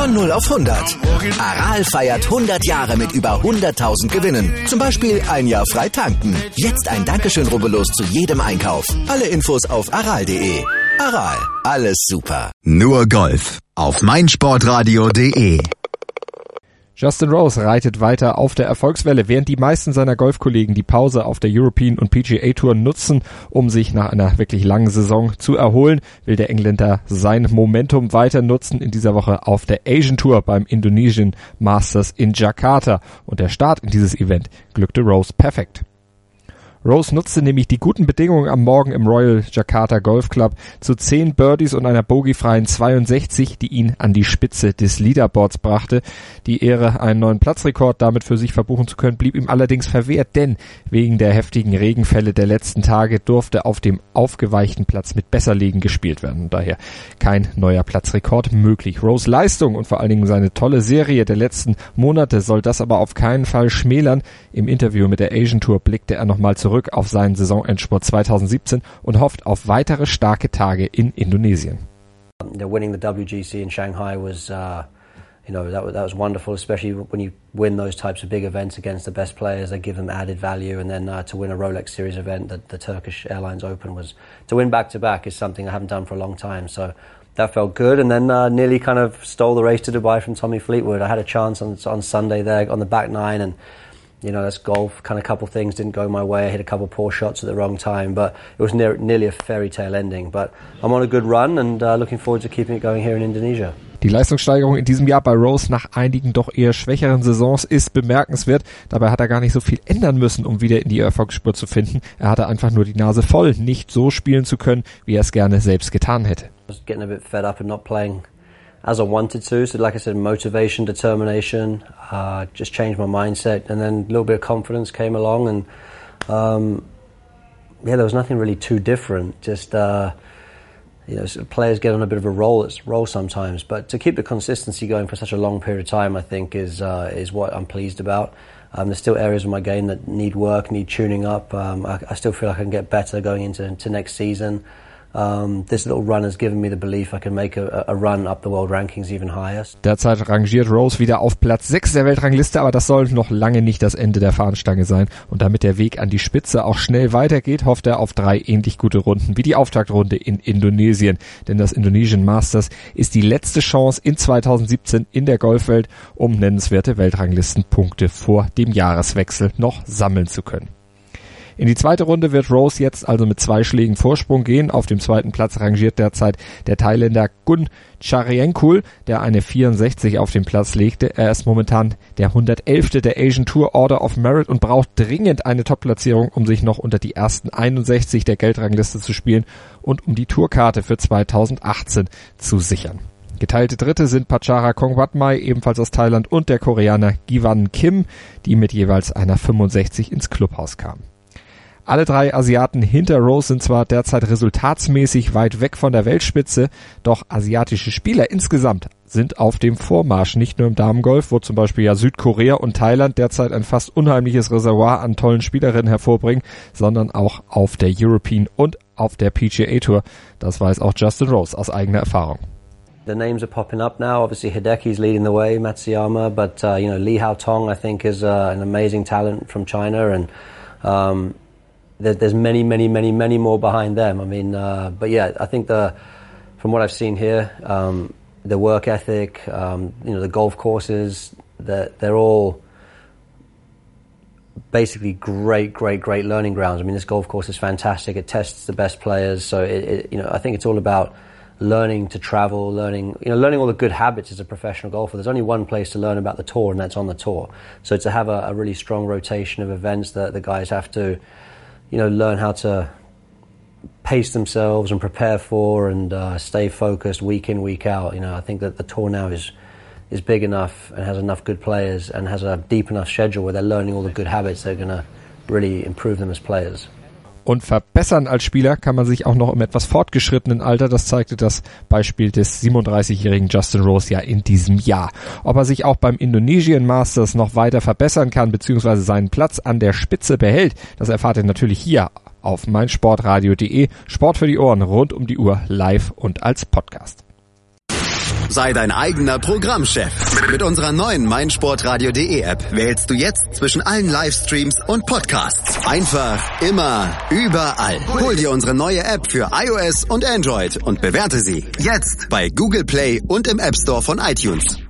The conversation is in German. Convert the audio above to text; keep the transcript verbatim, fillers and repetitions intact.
Von null auf hundert. Aral feiert hundert Jahre mit über hunderttausend Gewinnen. Zum Beispiel ein Jahr frei tanken. Jetzt ein Dankeschön, rubbellos zu jedem Einkauf. Alle Infos auf aral punkt de. Aral, alles super. Nur Golf auf meinsportradio punkt de. Justin Rose reitet weiter auf der Erfolgswelle, während die meisten seiner Golfkollegen die Pause auf der European und P G A Tour nutzen, um sich nach einer wirklich langen Saison zu erholen, will der Engländer sein Momentum weiter nutzen in dieser Woche auf der Asian Tour beim Indonesian Masters in Jakarta. Und der Start in dieses Event glückte Rose perfekt. Rose nutzte nämlich die guten Bedingungen am Morgen im Royal Jakarta Golf Club zu zehn Birdies und einer bogiefreien zweiundsechzig, die ihn an die Spitze des Leaderboards brachte. Die Ehre, einen neuen Platzrekord damit für sich verbuchen zu können, blieb ihm allerdings verwehrt, denn wegen der heftigen Regenfälle der letzten Tage durfte auf dem aufgeweichten Platz mit Besserlegen gespielt werden und daher kein neuer Platzrekord möglich. Rose Leistung und vor allen Dingen seine tolle Serie der letzten Monate soll das aber auf keinen Fall schmälern. Im Interview mit der Asian Tour blickte er nochmal zurück auf seinen Saisonendspurt zweitausendsiebzehn und hofft auf weitere starke Tage in Indonesien. The winning the W G C in Shanghai was, uh, you know, that, that was wonderful, especially when you win those types of big events against the best players. They give them added value, and then uh, to win a Rolex Series event, the, the Turkish Airlines Open was to win back to back is something I haven't done for a long time. So that felt good, and then uh, nearly kind of stole the race to Dubai from Tommy Fleetwood. I had a chance on on Sunday there on the back nine, and you know, that's golf. Kind of couple things didn't go my way. I hit a couple poor shots at the wrong time, but it was near, nearly a fairy tale ending. But I'm on a good run and uh, looking forward to keeping it going here in Indonesia. Die Leistungssteigerung in diesem Jahr bei Rose nach einigen doch eher schwächeren Saisons ist bemerkenswert. Dabei hat er gar nicht so viel ändern müssen, um wieder in die Erfolgsspur zu finden. Er hatte einfach nur die Nase voll, nicht so spielen zu können, wie er es gerne selbst getan hätte. I was getting a bit fed up and not playing as I wanted to. So like I said, motivation, determination, uh, just changed my mindset, and then a little bit of confidence came along, and um, yeah, there was nothing really too different. Just uh, you know, sort of players get on a bit of a roll, it's roll sometimes, but to keep the consistency going for such a long period of time, I think is uh, is what I'm pleased about. Um, there's still areas of my game that need work, need tuning up. Um, I, I still feel like I can get better going into, into next season. Um, this little run has given me the belief I can make a, a run up the world rankings even higher. Derzeit rangiert Rose wieder auf Platz sechs der Weltrangliste, aber das soll noch lange nicht das Ende der Fahnenstange sein. Und damit der Weg an die Spitze auch schnell weitergeht, hofft er auf drei ähnlich gute Runden wie die Auftaktrunde in Indonesien. Denn das Indonesian Masters ist die letzte Chance in zweitausendsiebzehn in der Golfwelt, um nennenswerte Weltranglistenpunkte vor dem Jahreswechsel noch sammeln zu können. In die zweite Runde wird Rose jetzt also mit zwei Schlägen Vorsprung gehen. Auf dem zweiten Platz rangiert derzeit der Thailänder Gun Charienkul, der eine vierundsechzig auf den Platz legte. Er ist momentan der hundertelfte der Asian Tour Order of Merit und braucht dringend eine Top-Platzierung, um sich noch unter die ersten einundsechzig der Geldrangliste zu spielen und um die Tourkarte für zweitausendachtzehn zu sichern. Geteilte Dritte sind Pachara Kongwatmai, ebenfalls aus Thailand, und der Koreaner Giwan Kim, die mit jeweils einer fünfundsechzig ins Clubhaus kamen. Alle drei Asiaten hinter Rose sind zwar derzeit resultatsmäßig weit weg von der Weltspitze, doch asiatische Spieler insgesamt sind auf dem Vormarsch, nicht nur im Damengolf, wo zum Beispiel ja Südkorea und Thailand derzeit ein fast unheimliches Reservoir an tollen Spielerinnen hervorbringen, sondern auch auf der European und auf der P G A Tour. Das weiß auch Justin Rose aus eigener Erfahrung. The names are popping up now. Obviously, Hideki's leading the way, Matsuyama, but uh, you know, Li Haotong, I think, is uh, an amazing talent from China, and um, there's many, many, many, many more behind them. I mean, uh, but yeah, I think the, from what I've seen here, um, the work ethic, um, you know, the golf courses, they're, they're all basically great, great, great learning grounds. I mean, this golf course is fantastic. It tests the best players. So, it, it, you know, I think it's all about learning to travel, learning, you know, learning all the good habits as a professional golfer. There's only one place to learn about the tour, and that's on the tour. So to have a, a really strong rotation of events that the guys have to, you know, learn how to pace themselves and prepare for, and uh, stay focused week in, week out. You know, I think that the tour now is is big enough and has enough good players and has a deep enough schedule where they're learning all the good habits that are going to really improve them as players. Und verbessern als Spieler kann man sich auch noch im etwas fortgeschrittenen Alter. Das zeigte das Beispiel des siebenunddreißigjährigen Justin Rose ja in diesem Jahr. Ob er sich auch beim Indonesian Masters noch weiter verbessern kann, beziehungsweise seinen Platz an der Spitze behält, das erfahrt ihr natürlich hier auf meinsportradio punkt de. Sport für die Ohren rund um die Uhr, live und als Podcast. Sei dein eigener Programmchef. Mit unserer neuen meinsportradio.de App wählst du jetzt zwischen allen Livestreams und Podcasts. Einfach, immer, überall. Hol dir unsere neue App für iOS und Android und bewerte sie jetzt bei Google Play und im App Store von iTunes.